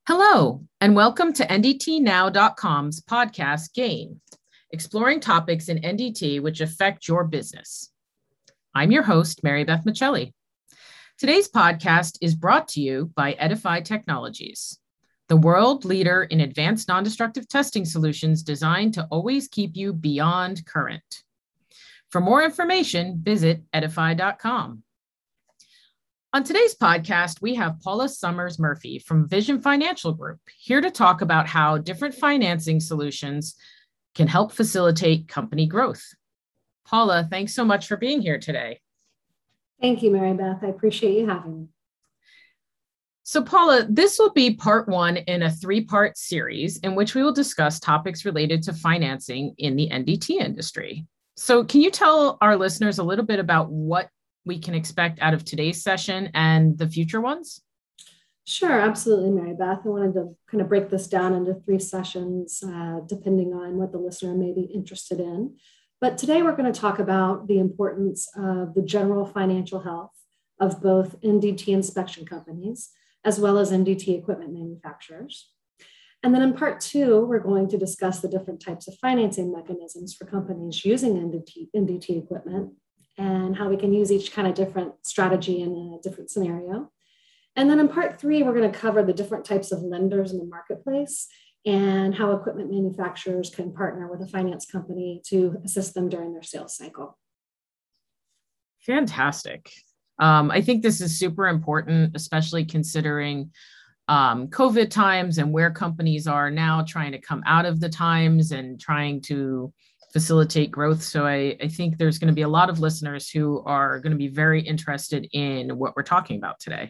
Hello, and welcome to NDTNow.com's podcast Gain, exploring topics in NDT which affect your business. I'm your host, Mary Beth Michelli. Today's podcast is brought to you by Edify Technologies, the world leader in advanced non-destructive testing solutions designed to always keep you beyond current. For more information, visit edify.com. On today's podcast, we have Paula Summers Murphy from Vision Financial Group here to talk about how different financing solutions can help facilitate company growth. Paula, thanks so much for being here today. Thank you, Mary Beth. I appreciate you having me. So Paula, this will be part one in a three-part series in which we will discuss topics related to financing in the NDT industry. So can you tell our listeners a little bit about what we can expect out of today's session and the future ones? Sure, absolutely, Mary Beth. I wanted to kind of break this down into three sessions, depending on what the listener may be interested in. But today we're going to talk about the importance of the general financial health of both NDT inspection companies, as well as NDT equipment manufacturers. And then in part two, we're going to discuss the different types of financing mechanisms for companies using NDT equipment, and how we can use each kind of different strategy in a different scenario. And then in part three, we're going to cover the different types of lenders in the marketplace and how equipment manufacturers can partner with a finance company to assist them during their sales cycle. Fantastic. I think this is super important, especially considering COVID times and where companies are now trying to come out of the times and trying to facilitate growth. So I think there's going to be a lot of listeners who are going to be very interested in what we're talking about today.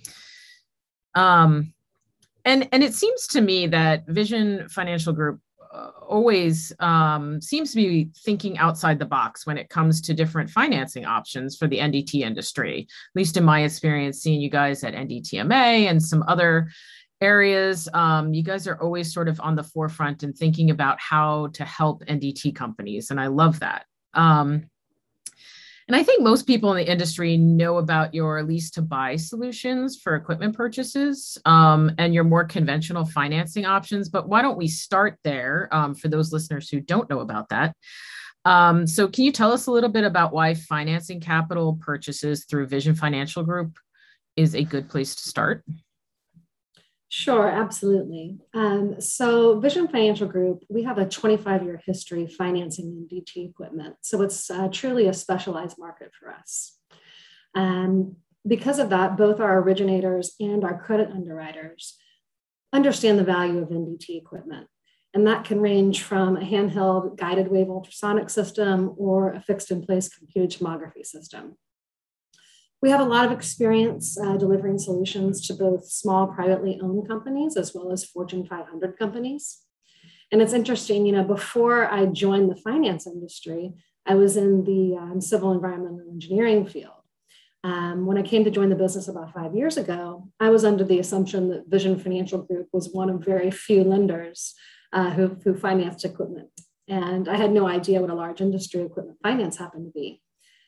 And it seems to me that Vision Financial Group always seems to be thinking outside the box when it comes to different financing options for the NDT industry, at least in my experience, seeing you guys at NDTMA and some other areas. You guys are always sort of on the forefront and thinking about how to help NDT companies. And I love that. And I think most people in the industry know about your lease to buy solutions for equipment purchases and your more conventional financing options. But why don't we start there for those listeners who don't know about that? So can you tell us a little bit about why financing capital purchases through Vision Financial Group is a good place to start? Sure, absolutely. So Vision Financial Group, we have a 25-year history financing NDT equipment. So it's truly a specialized market for us. Because of that, both our originators and our credit underwriters understand the value of NDT equipment. And that can range from a handheld guided wave ultrasonic system or a fixed in place computed tomography system. We have a lot of experience delivering solutions to both small privately owned companies as well as Fortune 500 companies. And it's interesting, before I joined the finance industry, I was in the civil environmental engineering field. When I came to join the business about 5 years ago, I was under the assumption that Vision Financial Group was one of very few lenders who financed equipment. And I had no idea what a large industry equipment finance happened to be.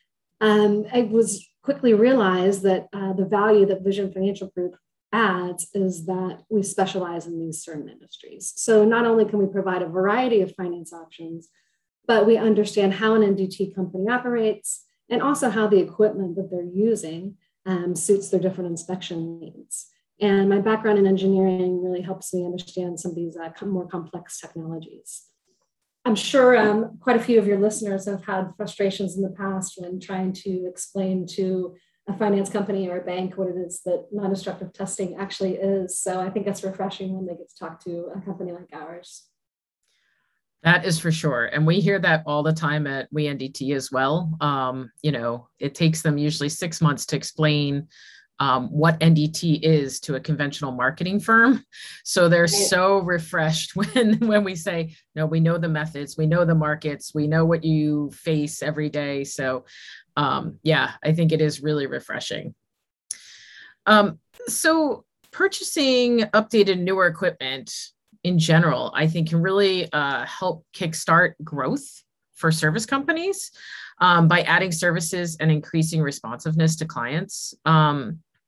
I was quickly realized that the value that Vision Financial Group adds is that we specialize in these certain industries. So not only can we provide a variety of finance options, but we understand how an NDT company operates and also how the equipment that they're using suits their different inspection needs. And my background in engineering really helps me understand some of these more complex technologies. I'm sure quite a few of your listeners have had frustrations in the past when trying to explain to a finance company or a bank what it is that non-destructive testing actually is. So I think it's refreshing when they get to talk to a company like ours. That is for sure. And we hear that all the time at NDT as well. It takes them usually 6 months to explain what NDT is to a conventional marketing firm. So they're so refreshed when we say, no, we know the methods, we know the markets, we know what you face every day. So I think it is really refreshing. So purchasing updated, newer equipment in general, I think can really help kickstart growth for service companies by adding services and increasing responsiveness to clients.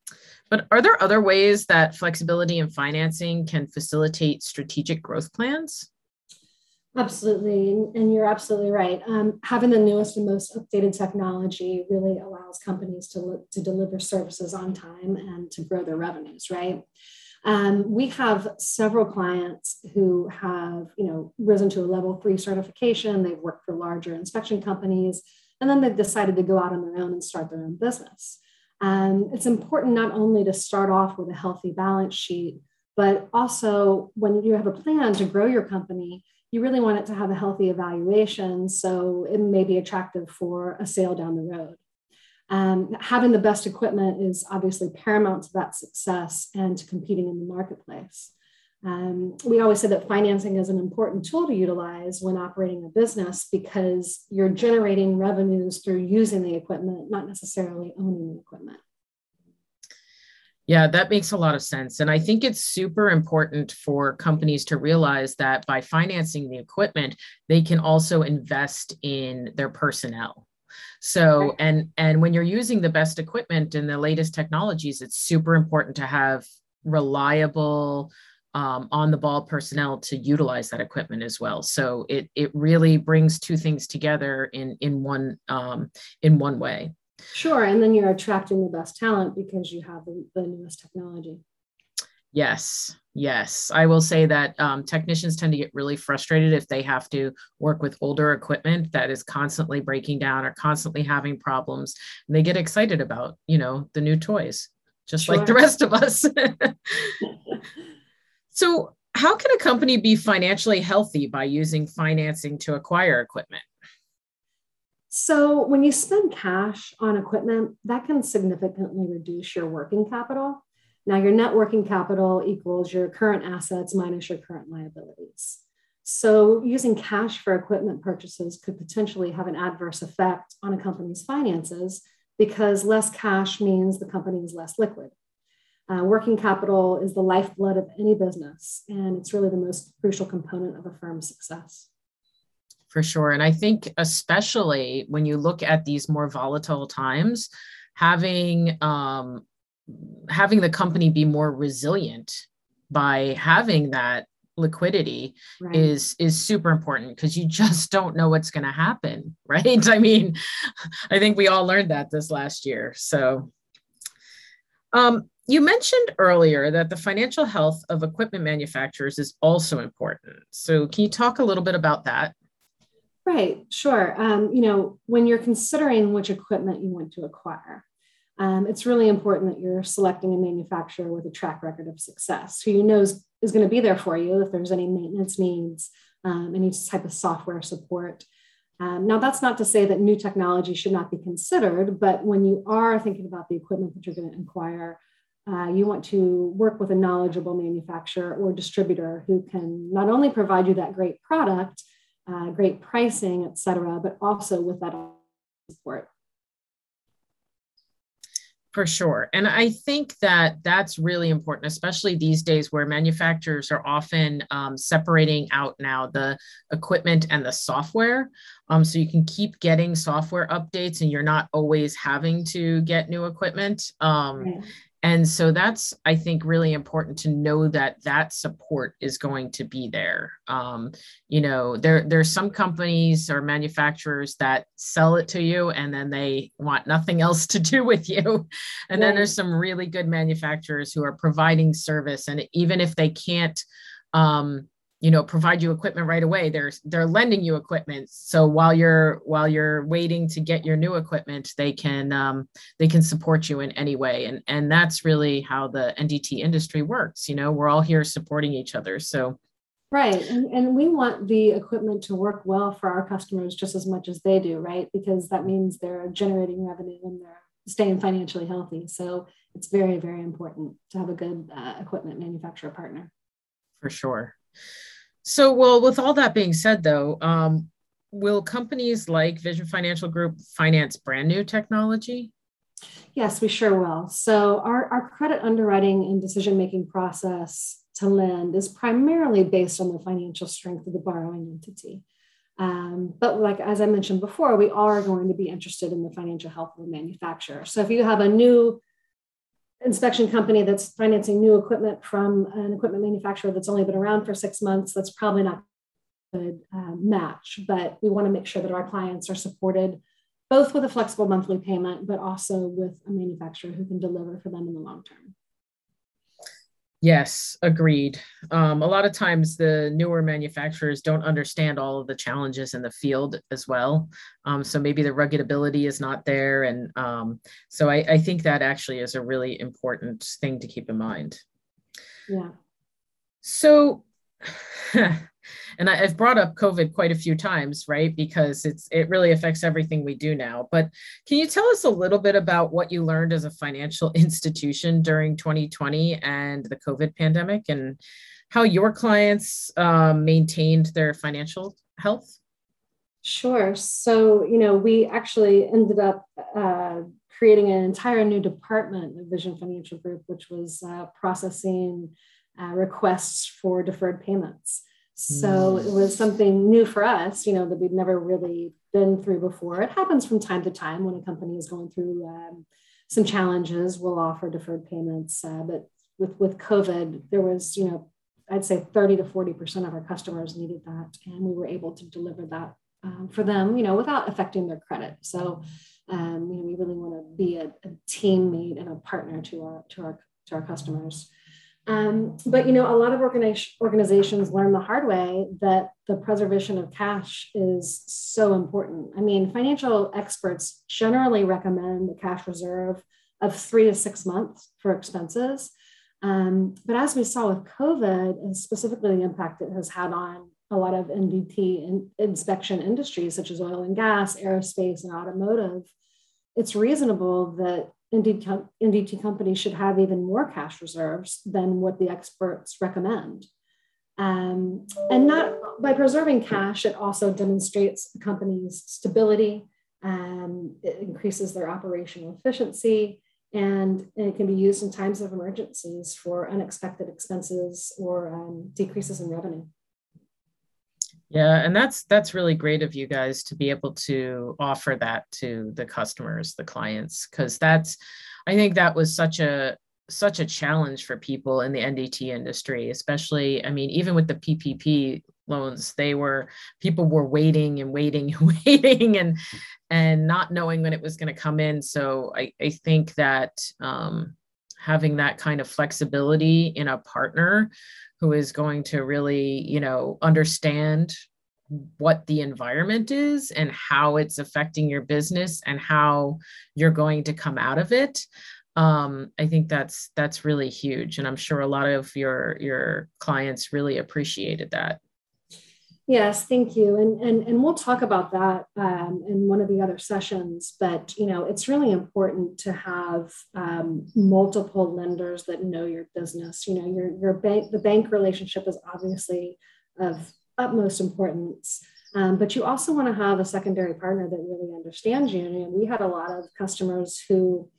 But are there other ways that flexibility in financing can facilitate strategic growth plans? Absolutely. And you're absolutely right. Having the newest and most updated technology really allows companies to deliver services on time and to grow their revenues, right? We have several clients who have, risen to a level 3 certification. They've worked for larger inspection companies, and then they've decided to go out on their own and start their own business. It's important not only to start off with a healthy balance sheet, but also when you have a plan to grow your company, you really want it to have a healthy evaluation so it may be attractive for a sale down the road. Having the best equipment is obviously paramount to that success and to competing in the marketplace. We always say that financing is an important tool to utilize when operating a business because you're generating revenues through using the equipment, not necessarily owning the equipment. Yeah, that makes a lot of sense. And I think it's super important for companies to realize that by financing the equipment, they can also invest in their personnel. So, and when you're using the best equipment and the latest technologies, it's super important to have reliable, on the ball personnel to utilize that equipment as well. So it really brings two things together in one way. Sure. And then you're attracting the best talent because you have the newest technology. Yes, yes. I will say that technicians tend to get really frustrated if they have to work with older equipment that is constantly breaking down or constantly having problems. And they get excited about, the new toys, just like the rest of us. So, how can a company be financially healthy by using financing to acquire equipment? So, when you spend cash on equipment, that can significantly reduce your working capital. Now, your net working capital equals your current assets minus your current liabilities. So, using cash for equipment purchases could potentially have an adverse effect on a company's finances because less cash means the company is less liquid. Working capital is the lifeblood of any business, and it's really the most crucial component of a firm's success. For sure. And I think especially when you look at these more volatile times, having the company be more resilient by having that liquidity is super important because you just don't know what's going to happen, right? I mean, I think we all learned that this last year. So you mentioned earlier that the financial health of equipment manufacturers is also important. So can you talk a little bit about that? Right, sure. When you're considering which equipment you want to acquire, it's really important that you're selecting a manufacturer with a track record of success, who you know is going to be there for you if there's any maintenance needs, any type of software support. Now, that's not to say that new technology should not be considered, but when you are thinking about the equipment that you're going to acquire, you want to work with a knowledgeable manufacturer or distributor who can not only provide you that great product, great pricing, et cetera, but also with that support. For sure. And I think that that's really important, especially these days where manufacturers are often separating out now the equipment and the software. So you can keep getting software updates and you're not always having to get new equipment. Right. And so that's, I think, really important to know that that support is going to be there. There's some companies or manufacturers that sell it to you and then they want nothing else to do with you. And then there's some really good manufacturers who are providing service. And even if they can't, provide you equipment right away, they're lending you equipment. So while you're waiting to get your new equipment, they can support you in any way. And that's really how the NDT industry works. We're all here supporting each other. So right. And we want the equipment to work well for our customers just as much as they do, right? Because that means they're generating revenue and they're staying financially healthy. So it's very, very important to have a good equipment manufacturer partner. For sure. So, well, with all that being said, though, will companies like Vision Financial Group finance brand new technology? Yes, we sure will. So our credit underwriting and decision-making process to lend is primarily based on the financial strength of the borrowing entity. But like, as I mentioned before, we are going to be interested in the financial health of the manufacturer. So if you have a new inspection company that's financing new equipment from an equipment manufacturer that's only been around for 6 months, that's probably not a good match. But we want to make sure that our clients are supported both with a flexible monthly payment, but also with a manufacturer who can deliver for them in the long term. Yes, agreed. A lot of times the newer manufacturers don't understand all of the challenges in the field as well. So maybe the rugged ability is not there. And so I think that actually is a really important thing to keep in mind. Yeah. So, and I've brought up COVID quite a few times, right? Because it really affects everything we do now. But can you tell us a little bit about what you learned as a financial institution during 2020 and the COVID pandemic, and how your clients maintained their financial health? Sure. So, we actually ended up creating an entire new department of Vision Financial Group, which was processing requests for deferred payments. So it was something new for us, that we'd never really been through before. It happens from time to time when a company is going through some challenges. We'll offer deferred payments, but with COVID, there was, I'd say 30 to 40% of our customers needed that, and we were able to deliver that for them, without affecting their credit. So, we really want to be a teammate and a partner to our customers. But a lot of organizations learn the hard way that the preservation of cash is so important. I mean, financial experts generally recommend a cash reserve of 3 to 6 months for expenses. But as we saw with COVID, and specifically the impact it has had on a lot of NDT inspection industries, such as oil and gas, aerospace, and automotive, it's reasonable that NDT companies should have even more cash reserves than what the experts recommend. And not by preserving cash, it also demonstrates the company's stability, it increases their operational efficiency, and it can be used in times of emergencies for unexpected expenses or decreases in revenue. Yeah, and that's really great of you guys to be able to offer that to the customers, the clients, because I think that was such a challenge for people in the NDT industry, especially, I mean, even with the PPP loans, people were waiting and waiting and waiting and not knowing when it was going to come in. So I think that having that kind of flexibility in a partner who is going to really, understand what the environment is and how it's affecting your business and how you're going to come out of it. I think that's really huge. And I'm sure a lot of your clients really appreciated that. Yes, thank you. And we'll talk about that in one of the other sessions, but it's really important to have multiple lenders that know your business. Your bank, the bank relationship is obviously of utmost importance, but you also want to have a secondary partner that really understands you. And we had a lot of customers who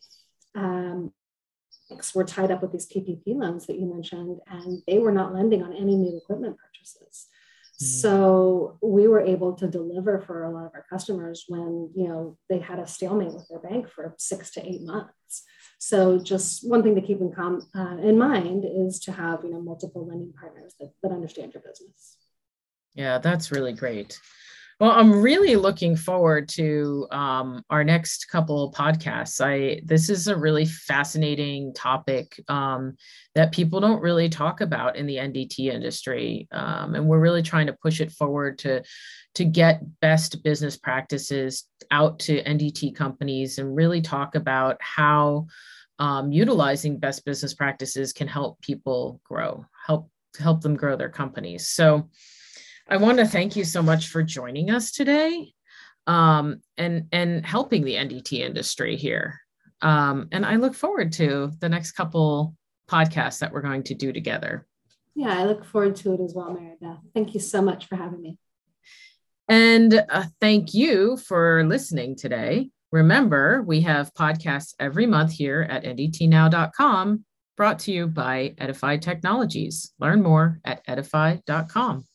were tied up with these PPP loans that you mentioned, and they were not lending on any new equipment purchases. So we were able to deliver for a lot of our customers when, they had a stalemate with their bank for 6 to 8 months. So just one thing to keep in mind is to have, multiple lending partners that understand your business. Yeah, that's really great. Well, I'm really looking forward to our next couple of podcasts. This is a really fascinating topic that people don't really talk about in the NDT industry, and we're really trying to push it forward to get best business practices out to NDT companies and really talk about how utilizing best business practices can help people grow, help them grow their companies. So I want to thank you so much for joining us today and helping the NDT industry here. And I look forward to the next couple podcasts that we're going to do together. Yeah, I look forward to it as well, Mary Beth. Thank you so much for having me. And thank you for listening today. Remember, we have podcasts every month here at ndtnow.com, brought to you by Edify Technologies. Learn more at edify.com.